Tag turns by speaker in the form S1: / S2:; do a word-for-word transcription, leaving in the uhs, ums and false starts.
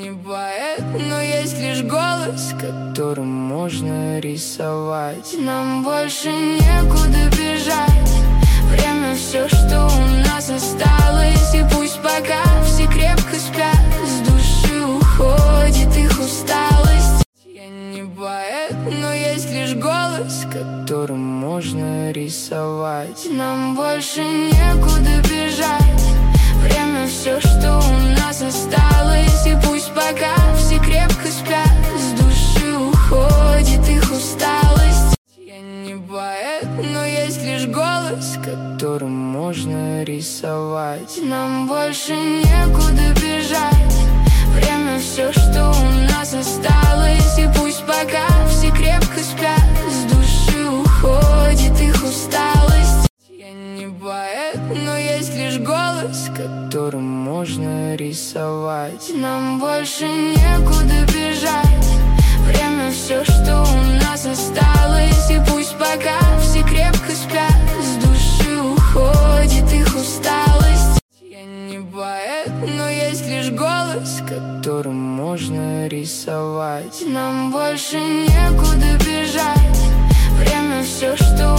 S1: не поэт, но есть лишь голос, которым можно рисовать. Нам больше некуда бежать. Время все, что у нас осталось. И пусть пока все крепко спят, с души уходит их усталость. Я не поэт, но есть лишь голос, которым можно рисовать. Нам больше некуда бежать. Время все, что у нас осталось. И пусть пока все крепко спят, с души уходит их усталость. Я не поэт, но есть лишь голос, которым можно рисовать. Нам больше некуда бежать. Время все, что у нас осталось. И пусть пока все крепко спят, с души уходит их усталость. Я не поэт, но есть лишь голос, которым можно рисовать. Нам больше некуда бежать. Время все, что у нас осталось. И пусть пока все крепко спят, с души уходит их усталость. Я не поэт, но есть лишь голос, которым можно рисовать. Нам больше некуда бежать. Время все, что